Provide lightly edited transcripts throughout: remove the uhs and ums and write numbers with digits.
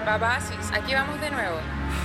Babasis, aquí vamos de nuevo.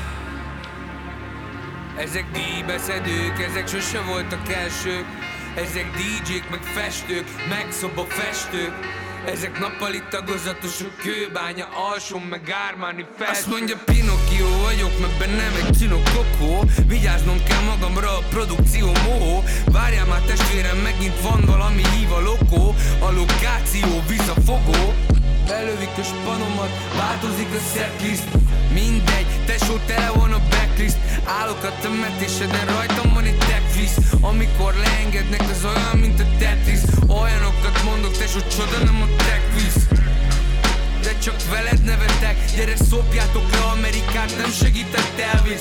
Ezek díjbeszedők, ezek sose voltak elsők. Ezek DJ-k, meg festők, meg szobafestők. Ezek nappali tagozatosok, kőbánya alsón, meg Armani felső. Azt mondja Pinocchio vagyok, meg bennem egy cinokokó. Vigyáznom kell magamra, a produkció mohó. Várjál már testvérem, megint van valami hív a lokó. A lokáció visszafogó. Belövik a spanomat, változik a setlist. Mindegy, tesó, tele van a backlist. Állok a temetéseden, rajtam van egy techflisz. Amikor leengednek, az olyan, mint a Tetris. Olyanokat mondok, tesó, csoda, nem a techvisz. De csak veled nevetek, gyere szopjátok le Amerikát, nem segített Elvis.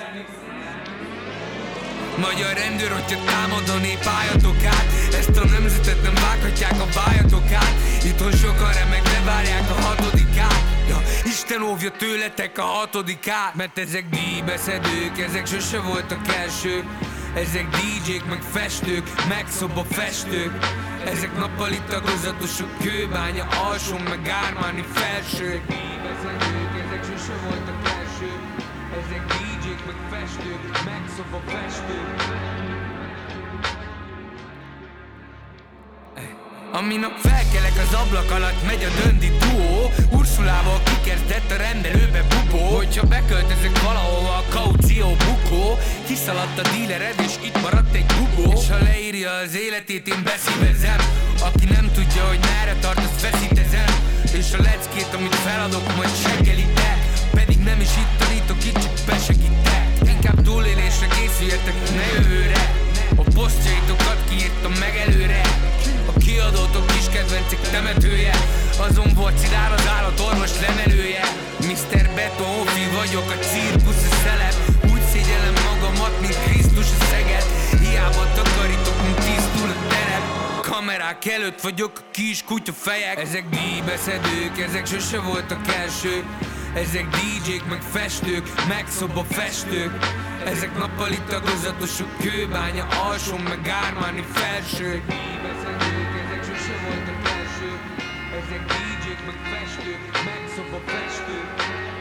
Magyar rendőr, hogyha támad a nép, álljatok át. Ezt a nemzetet nem vághatják, a váljatok át. Itthon sokan remegve várják a hatodikát. Ja, Isten óvja tőletek a hatodikát. Mert ezek díjbeszedők, ezek sose voltak elsők. Ezek DJ-k, meg festők, meg szobafestők. Ezek nappali tagozatosok, kőbánya alsón, meg Armani felső. Díjbeszedők, ezek sose voltak elsők. Ezek DJ-k, meg festők, meg szobafestők. Aminap felkelek az ablak alatt, megy a döndi duó. Ursulával kikezdett a rendelőbe bubó. Hogyha beköltözök valahova, a kaució bukó. Kiszaladt a dílered és itt maradt egy bubó. És ha leírja az életét, én beszívezem. Aki nem tudja, hogy merre tart, azt veszítezem. És a leckét, amit feladok, majd seggelitek. Pedig nem is itt tanítok, itt csak besegítek. Inkább túlélésre készüljetek, ne jövőre. A posztjaitokat kiírtam meg előre. A kiadótok kis kedvencek temetője. Azon volt Szilár az állatorvos lemelője. Mr. Betonfi vagyok, a cirkusz a szelep. Úgy szégyellem magamat, mint Krisztus a szeget. Hiába takarítok, mint tisztul a terep. Kamerák előtt vagyok, a kis kutya fejek. Ezek díjbeszedők, ezek sose voltak elsők. Ezek DJ-k, meg festők, meg szobafestők. Ezek nappali tagozatosok, kőbánya alsón, meg Armani felső. Díjbeszedők, ezek sose voltak elsők. Ezek DJ-k, meg festők, meg szobafestők.